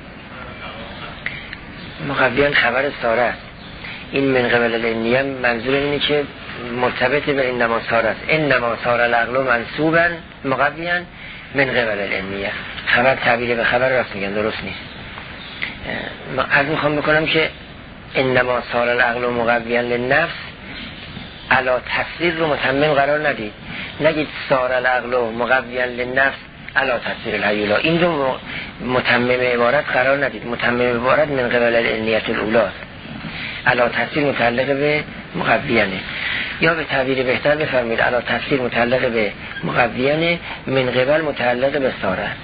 مقویان خبر ساره است. این من قبل الانیه منظور اینه که مرتبط به انما ساره است. انما ساره العقل منصوبا مقویان من قبل الانیه. خبر تعبیر به خبر راست میگن، درست نیست. از میخوام بکنم که انما ساره العقل مقویان للنفس علا تفسیر رو متمم قرار ندید. نگید سار العقل مقویان للنفس علا تفسیر الهیولا، این رو متمم عبارت قرار ندید. متمم عبارت من قبل الانیت الاولی است، علا تفسیر متعلق به مقویانه. یا به تعبیر بهتر بفرمید علا تفسیر متعلق به مقویانه، من قبل متعلق به سار است.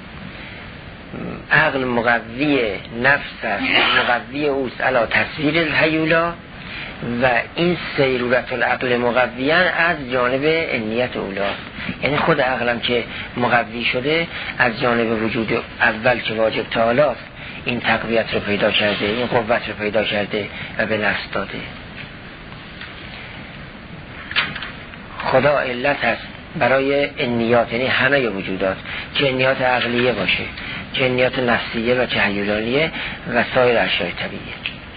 عقل مقوی نفس است، مقوی اوست علا تفسیر الهیولا، و این سیرورت العقل مقویان از جانب انیت اولی، یعنی خود عقلم که مقوی شده از جانب وجود اول که واجب تعالی است این تقویت رو پیدا کرده، این قوت رو پیدا کرده و به نفس داده. خدا علت است برای انیات، یعنی همه وجودات، که انیات عقلیه باشه، که انیات نفسیه و که هیولانیه و سایر اشیاء طبیعیه.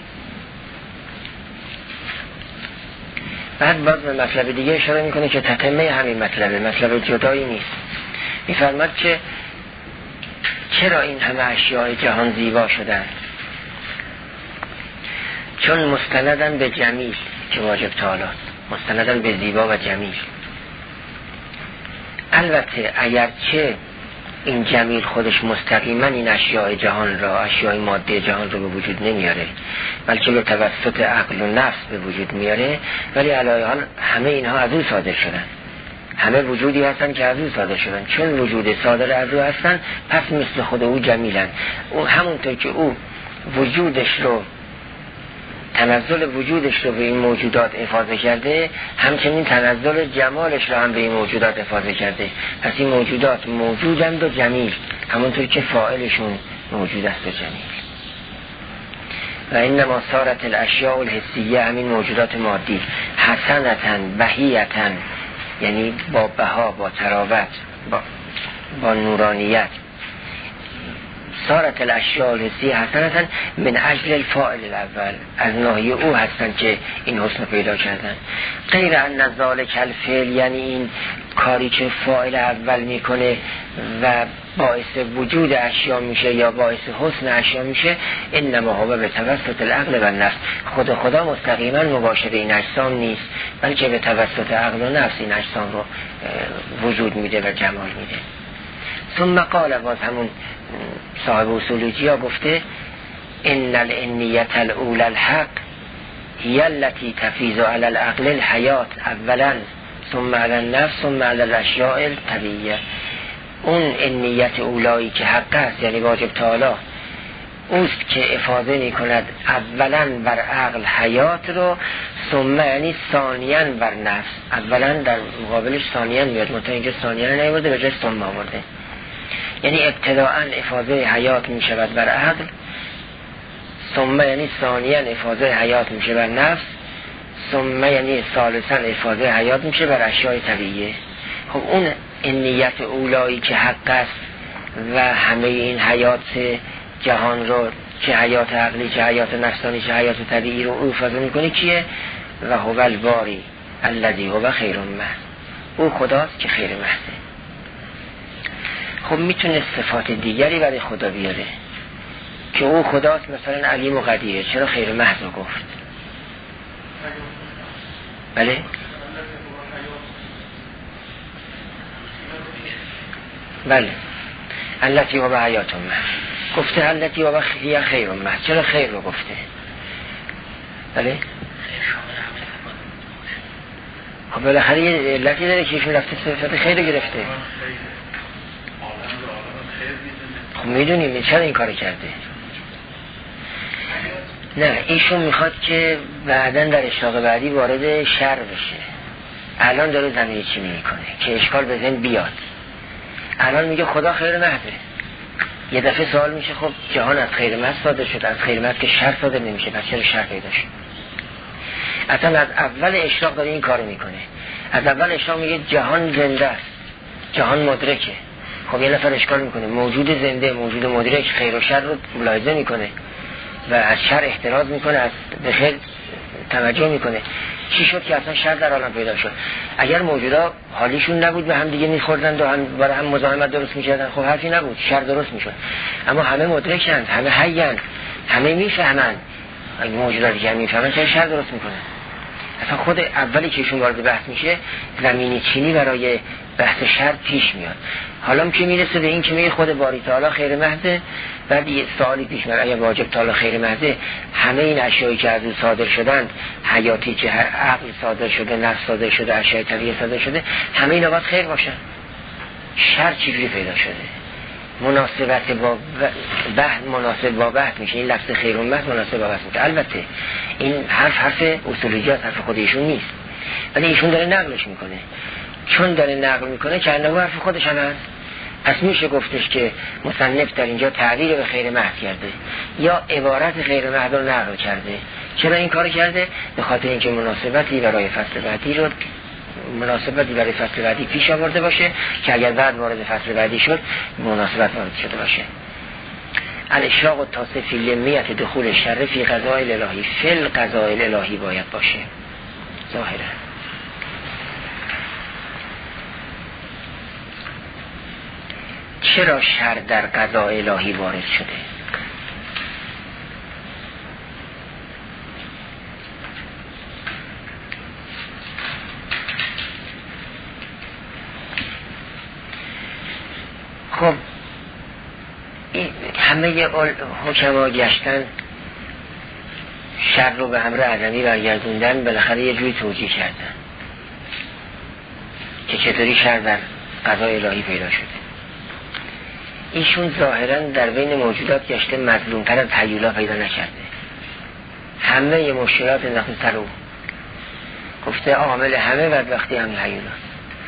بعد باز به مطلب دیگه اشاره میکنه که تتمه همین مطلبه، مطلب جدایی نیست. میفرماد که چرا این همه اشیاء جهان زیبا شدن؟ چون مستندن به جمیل که واجب تعالی، مستندن به زیبا و جمیل. البته اگرچه این جمیل خودش مستقیما این اشیاء جهان را، اشیاء ماده جهان را به وجود نمیاره، بلکه به توسط عقل و نفس به وجود میاره، ولی علاوه حال همه اینها از او صادر شدن. همه وجودی هستن که از او صادر شدن. چون وجود صادر از او هستن، پس مثل خود او جمیلن. او همونطور که او وجودش رو، تنزل وجودش رو به این موجودات افاضه کرده، همچنین تنزل جمالش رو هم به این موجودات افاضه کرده. پس این موجودات موجودند و جمیل، همونطور که فاعلشون موجود است و جمیل. و انما صارت الاشیاء الحسیه، همین موجودات مادی، حسنتن بهیتن، یعنی با بها، با تراوت، با, با نورانیت. صارت الاشیاء الحسیه حسنتن من اجل الفاعل الاول، از ناحیه او هستن که این حسن پیدا کردن. غیر ان ذالک الفعل، یعنی این کاری که فاعل اول میکنه و باعث وجود اشیا میشه یا باعث حسن اشیا میشه، انما هو به توسط العقل و نفس. خود خدا مستقیما مباشر این اجسام نیست، بلکه به توسط عقل و نفس این اجسام رو وجود میده و جمال میده. ثم قال، باز همون صاحب اصولوجی ها گفته ان الانیت الاولی الحق هی التي تفیض علی العقل الحیات اولا ثم علی النفس ثم علی الاشیاء الطبیعیه. اون نیت اولایی که حق است، یعنی واجب تعالی اوست که افاضه می کند اولا بر عقل حیات رو، ثم یعنی ثانیاً بر نفس. اولا در مقابلش ثانیاً میاد، منتها اینجا ثانیاً نیورده، به جای ثم آورده. یعنی ابتداءً افاضه حیات می شود بر عقل، ثم یعنی ثانیاً افاضه حیات می شود بر نفس، ثم یعنی ثالثاً افاضه حیات می شود بر اشیاء طبیعیه. خب اون نیت اولایی که حق است و همه این حیات جهان رو، چه حیات عقلی چه حیات نفسانی چه حیات طبیعی رو او افاضه میکنه کیه؟ و هو الباری الذی هو خیر محض. او خداست که خیر محضه. خب میتونه صفات دیگری برای خدا بیاره که او خداست، مثلا علیم و قدیره. چرا خیر محض رو گفت؟ بله بله التی هو حیات محض گفته، التی هو خیر محض. چرا خیر رو گفته؟ بله خب بالاخره یه علتی داره که ایشون رفته صفت خیر رو گرفته. خب میدونیم چرا این کار کرده. نه ایشون میخواد که بعدن در اشتاق بعدی وارد شر بشه. الان داره زمینی چی میکنه که اشکال به ذهن بیاد. الان میگه خدا خیر محضه. یه دفعه سوال میشه خب جهان از خیر محض صادر شد، از خیر محض که شر صادر نمیشه، پس چرا شر پیدا شد؟ اصلا از اول اشراق داره این کارو میکنه. از اول اشراق میگه جهان زنده است، جهان مدرکه. خب یه نفر اشکال میکنه موجود زنده، موجود مدرک خیر و شر رو ملاحظه میکنه و از شر احتراز میکنه، از به خیر توجه میکنه. چی شد که اصلا شر در عالم پیدا شد؟ اگر موجودا حالیشون نبود به هم دیگه میخوردند و هم برای هم مزاحمت درست میکردن، خب حرفی نبود، شر درست میشد. اما همه مدرکند، همه حیان، همه میفهمند. اگه موجوداتی که هم میفهمند چه شر درست میکنن. اصلا خود اولی که ایشون وارد بحث میشه زمینی چینی برای بحث شر پیش میاد. حالا که میرسه به این که میگه خود باری تعالی خیر محضه، بعد یه سوالی پیش میاد اگه واجب تعالی خیر محضه، همه این اشیایی که از او صادر شدند، حیاتی که عقل صادر شده، نفس صادر شده، اشیاء طبیعی صادر شده، همه اینا باید خیر باشن. شر چجوری پیدا شده؟ مناسبت با بحث، مناسب با بحث میشه. این لفظ خیر و محض مناسب با بحث میشه. البته این حرف حرف اصولیات، حرف خود ایشون نیست، ولی ایشون داره نقلش میکنه. چون داره نقل میکنه که انه حرف خودش هم هست. پس میشه گفتش که مصنف در اینجا تعبیر به خیر محض کرده یا عبارت خیر محض رو نقل کرده. چرا این کار کرده؟ به خاطر اینکه مناسبتی برای فصل بعدی رو مناسبتی برای فصل بعدی پیش آورده باشه که اگر بعد وارد فصل بعدی شد مناسبت وارد شده باشه. الاشراق و تاسفی لمیت دخول شر فی قضاء الهی، فی القضاء الهی باید باشه ظاهرا. چرا شر در قضاء الهی وارد شده؟ خب همه حکما گشتن شر رو به امر اعظمی برگردوندن، بالاخره یه جوری توجیه کردن که چطوری شر در قضای الهی پیدا شده. ایشون ظاهرا در بین موجودات گشته مظلومتر از هیولا پیدا نکرده. همه ی مشکلات انداخته سر او، گفته عامل همه بدبختی همین هیولاست.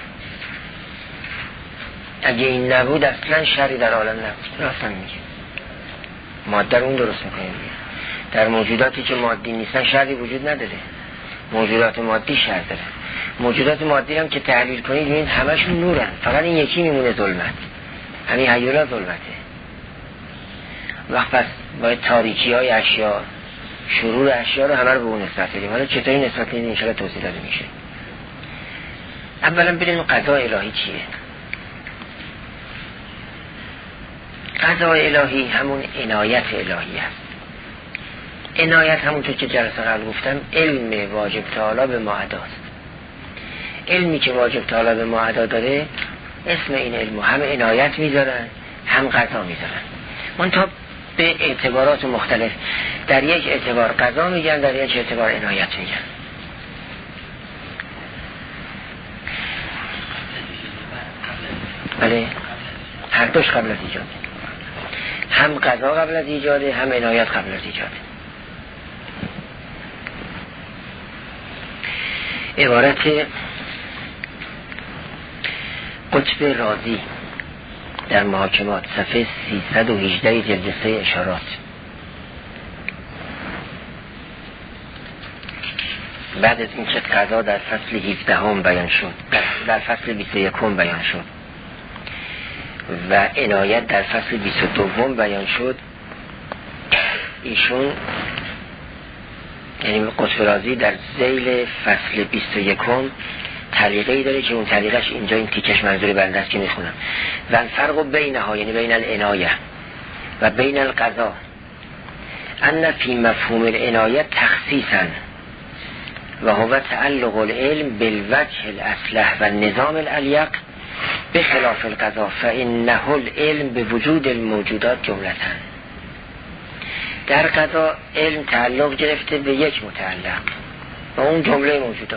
اگه این نبود اصلا شری در عالم نبود. راستن میگه ماده رو اون درست میکنه. در موجوداتی که مادی نیستن شری وجود نداره. موجودات مادی شر داره. موجودات مادی هم که تحلیل کنید ببینید همشون نورن، فقط این یکی میمونه ظلمت. همین هیولا ظلمته. وقت پس باید تاریکی های اشیاء، شرور اشیاء رو همه رو به اون نسبت بدیم. حالا چطوری نسبت بدیم انشاءالله توضیح داده میشه. اولا بریم قضاء الهی چیه؟ قضاء الهی همون عنایت الهی است. عنایت همونطور که جلسه قبل گفتم علم واجب تعالی به ما عداست. علمی که واجب تعالی به ما عدا داره اسم این علمو هم عنایت میذارن هم قضا میذارن. منتها به اعتبارات مختلف. در یک اعتبار قضا میگن، در یک اعتبار عنایت میگن. بله هر دوش قبل از ایجاده، هم قضا قبل از ایجاده، هم عنایت قبل از ایجاده. عبارت قطب رازی در محاکمات صفحه سیصد و هجده جلد سه اشارات. بعد از این که قضا در فصل هفده هم بیان شد، در فصل بیست و یک هم بیان شد و عنایت در فصل بیست و دو هم بیان شد، ایشون یعنی قطب رازی در ذیل فصل بیست و یک هم تعلیقی داره که اون تعلیقش اینجا این تیکش منظور بنده است که میخونم. و الفرق بینها یعنی بین العنایه و بین القضا ان فی مفهوم العنایه تخصیصا و هو تعلق العلم بالوجه الاصلح و النظام الالیق بخلاف القضا فانه العلم بوجود الموجودات جملتاً. در قضا علم تعلق گرفته به یک متعلق و اون جمله موجودات.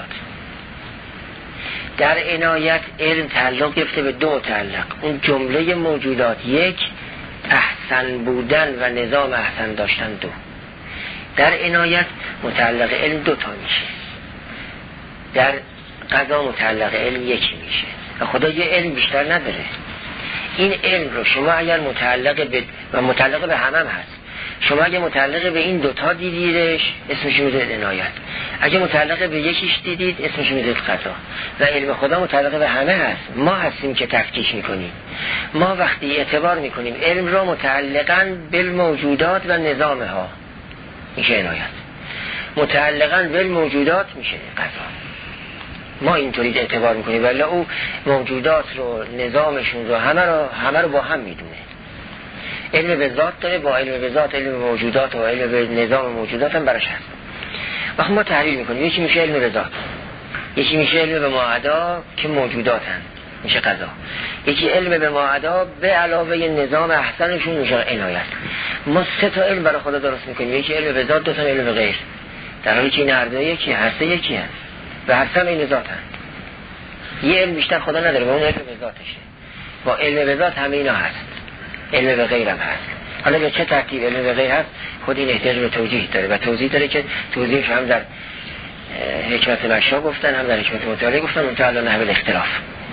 در عنایت علم تعلق گرفته به دو متعلق، اون جمله موجودات یک، احسن بودن و نظام احسن داشتن دو. در عنایت متعلق علم دو تا میشه، در قضا متعلق علم یکی میشه و خدا یه علم بیشتر نداره. این علم رو شما اگر متعلق به و متعلق به همه هم هست، شما اگه متعلق به این دوتا دیدیدش اسمش میذارید عنایت، اگه متعلق به یکیش دیدید اسمش میذارید قضا. و علم خدا متعلق به همه هست، ما هستیم که تفکیک میکنیم. ما وقتی اعتبار میکنیم علم رو متعلقاً بالموجودات و نظامها میشه عنایت، متعلقاً بالموجودات میشه قضا. ما اینطوری اعتبار میکنیم ولی او موجودات رو نظامشون رو همه رو همه رو با هم میدونه. علم به ذات داره، با علم به ذات علم موجودات و علم به نظام موجودات هم براش هست. وقتی ما تحلیل میکنیم یکی میشه علم به ذات، یکی میشه علم به معدا که موجودات هست میشه قضا، یکی علم به معدا به علاوه نظام احسنشون میشه عنایت. ما سه تا علم برای خدا درست میکنیم، یکی علم به ذات، دو تا علم به غیر، در حالی که این هر دو یکی هست، یکی هست و هستن این ذات هست. یه علم بیشتر خدا نداره و اون علم به ذاتشه. با علم به ذات همه اینا هست، علم به غیر هم هست. حالا به چه ترتیب علم به غیر هست خود این احتیاج به توضیح داره و توضیح داره که توضیحش هم در حکمت مشا گفتن هم در حکمت مطالعه گفتن اون تعالی نحوه اختلاف.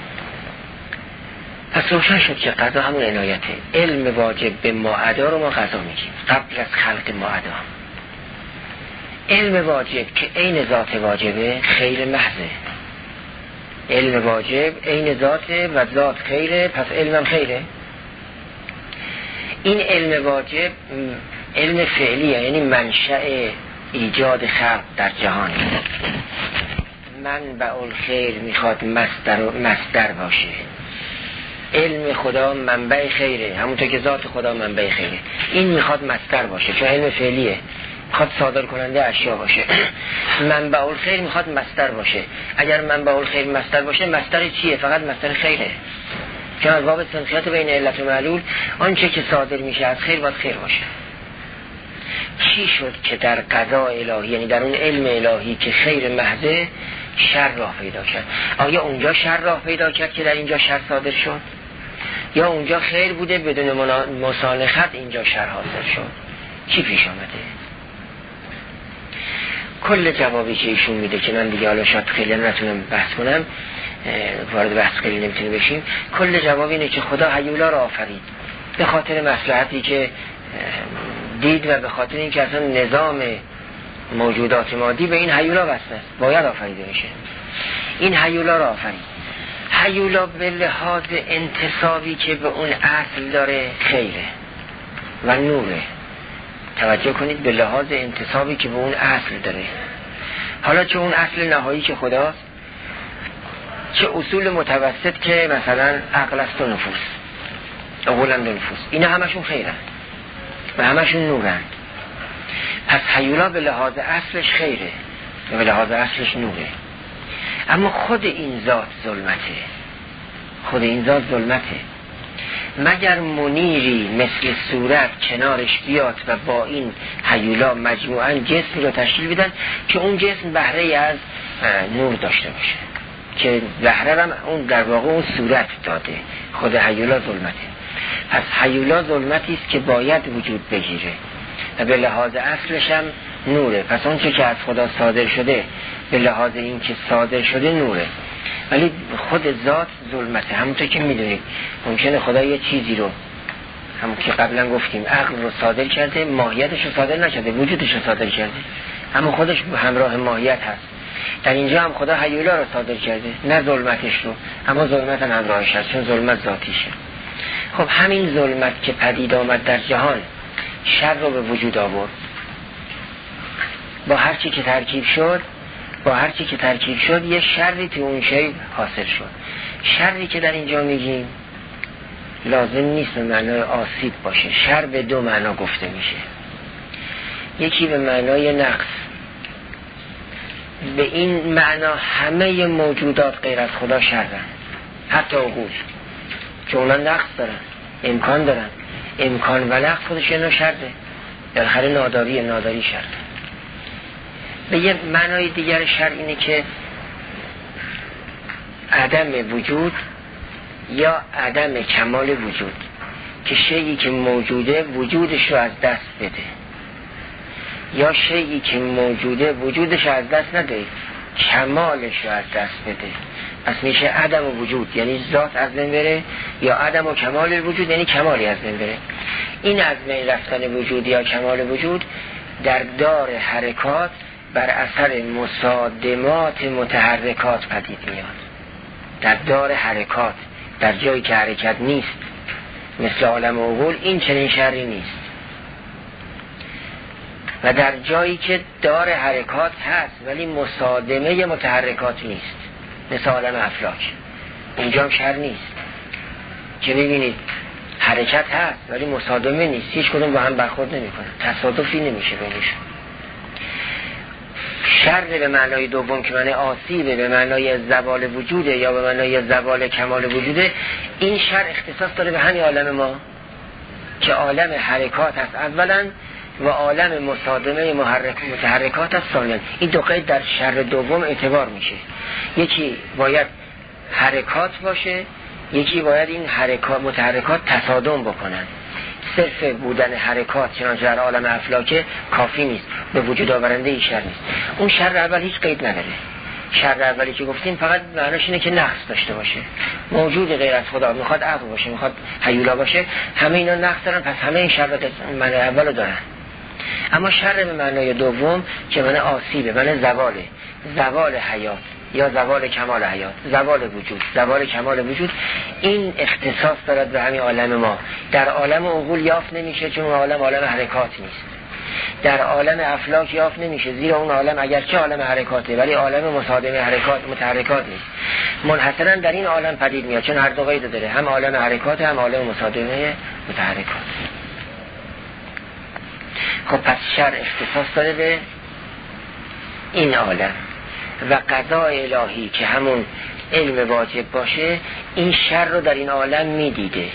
پس روشن شد که قضا همون عنایته. علم واجب به معدا رو ما قضا میگیم قبل از خلق معدا. علم واجب که عین ذات واجبه خیر محضه، علم واجب عین ذاته و ذات خیره، پس علمم خیره. این علم واجب علم فعلیه، یعنی منشأ ایجاد خلق در جهان. منبع الخیر میخواد مصدر مصدر باشه. علم خدا منبع خیره، همونطور که ذات خدا منبع خیره. این میخواد مصدر باشه چون علم فعلیه، میخواد صادر کننده اشیا باشه. منبع الخیر میخواد مصدر باشه. اگر منبع الخیر مصدر باشه مصدر چیه؟ فقط مصدر خیره، چون از باب سنخیت بین علت و معلول آنچه که صادر میشه از خیر باید خیر باشه. چی شد که در قضا الهی یعنی در اون علم الهی که خیر محضه شر راه پیدا کرد؟ آیا اونجا شر راه پیدا کرد که در اینجا شر صادر شد؟ یا اونجا خیر بوده بدون مسالخت اینجا شر حاصل شد؟ چی پیش آمده؟ کل جوابی که ایشون میده که من دیگه حالا شاید خیلی نتونم بحث کنم، وارد بحث خیلی نمیتونیم بشیم، کل جواب اینه که خدا هیولا را آفرید به خاطر مصلحتی که دید و به خاطر این که اصلا نظام موجودات مادی به این هیولا وصل است، باید آفریده بشه. این هیولا را آفرید. هیولا به لحاظ انتسابی که به اون اصل داره خیره و نوره. توجه کنید، به لحاظ انتسابی که به اون اصل داره. حالا چه اون اصل نهایی که خداست، چه اصول متوسط که مثلا عقل است و نفوس، عقولند و نفوس، اینا همشون خیرن و همشون نورن. پس هیولا به لحاظ اصلش خیره و به لحاظ اصلش نوره. اما خود این ذات ظلمته، خود این ذات ظلمته. مگر منیری مثل صورت کنارش بیاد و با این هیولا مجموعاً جسم رو تشکیل بدن که اون جسم بهره از نور داشته باشه، که بهره هم اون در واقع اون صورت داده. خود هیولا ظلمته. پس هیولا ظلمتی است که باید وجود بگیره و به لحاظ اصلش هم نوره. پس اون که از خدا صادر شده به لحاظ این که صادر شده نوره، ولی خود ذات ظلمته. همونطور که میدونید ممکنه خدا یه چیزی رو، همون که قبلا گفتیم، عقل رو صادر کرده، ماهیتش رو صادر نکرده، وجودش رو صادر کرده، اما خودش همراه ماهیت هست. در اینجا هم خدا هیولا رو صادر کرده، نه ظلمتش رو، اما ظلمت هم همراهش هست، چون ظلمت ذاتیشه. خب همین ظلمت که پدید آمد در جهان شر رو به وجود آورد. با هر چی که ترکیب شد با هر چی که ترکیب شد یه شری تو اون شی حاصل شد. شری که در اینجا میگیم لازم نیست به معنای آسیب باشه. شر به دو معنا گفته میشه. یکی به معنای نقص. به این معنا همه موجودات غیر از خدا شرن، حتی عقول، چون اونا نقص دارن، امکان دارن. امکان و نقص خودش یه نوع شره، بالاخره ناداری ناداری شر. به یه معنای دیگر شر اینه که عدم وجود یا عدم کمال وجود، که شیئی که موجوده وجودش رو از دست بده، یا شیئی که موجوده وجودش رو از دست نده، کمالش رو از دست بده. پس میشه عدم و وجود، یعنی ذات از بین بره، یا عدم و کمال وجود، یعنی کمالی از بین بره. این از بین رفتن وجود یا کمال وجود در دار حرکات بر اثر مصادمات متحرکات پدید میاد. در دار حرکات، در جایی که حرکت نیست مثل عالم عقول، این چنین شری نیست. و در جایی که دار حرکات هست ولی مصادمه متحرکات نیست مثل عالم افلاک، اینجا هم شر نیست. که ببینید حرکت هست ولی مصادمه نیست، هیچ کدوم با هم برخورد نمی کنن، تصادفی نمیشه بینشون. شر به معنای دوم که معنی آسیبه، به معنای زوال وجوده یا به معنای زوال کمال وجوده، این شر اختصاص داره به همین عالم ما که عالم حرکات هست اولا و عالم مصادمه محرک متحرکات هست ثانیا. این دو قید در شر دوم اعتبار میشه. یکی باید حرکات باشه، یکی باید این حرکات متحرکات تصادم بکنن. صرف بودن حرکات چنانچه در عالم افلاک کافی نیست، به وجود آورنده این شر نیست. اون شر اول هیچ قید نداره. شر اولی که گفتیم فقط معناش اینه که نقص داشته باشه، موجود غیر از خدا، میخواد عقل باشه، میخواد هیولا باشه، همه اینا نقص دارن، پس همه این شر معنی اولو دارن. اما شر به معنای دوم که معنی آسیبه، معنی زواله، زوال حیات یا زوال کمال حیات، زوال وجود، زوال کمال وجود، این اختصاص دارد به همین عالم ما. در عالم عقول یافت نمیشه چون عالم عالم حرکات نیست. در عالم افلاک یافت نمیشه زیرا اون عالم اگرچه عالم حرکاته ولی عالم مصادمه حرکات متحرکات نیست. منحصرا در این عالم پدید میاد چون هر دو قید داره، هم عالم حرکات هم عالم مصادمه متحرکات. خب پس شر اختصاص داره به این عالم و قضای الهی که همون علم واجب باشه این شر رو در این عالم میدیده،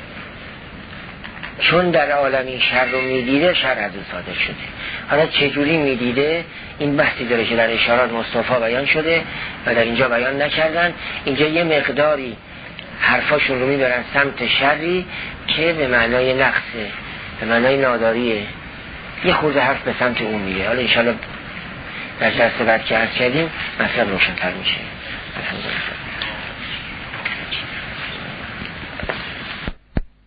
چون در عالم این شر رو میدیده شر از او صادر شده. حالا چجوری میدیده این بحثی داره که در اشارات مصطفی بیان شده و در اینجا بیان نکردن. اینجا یه مقداری حرفاشون رو میبرن سمت شری که به معنای نقصه، به معنای ناداریه، یه خورده حرف به سمت اون میره. حالا انشاءالله در جلسه بعد که عرض کردیم مثلا روشن‌تر میشه. الحمدلله.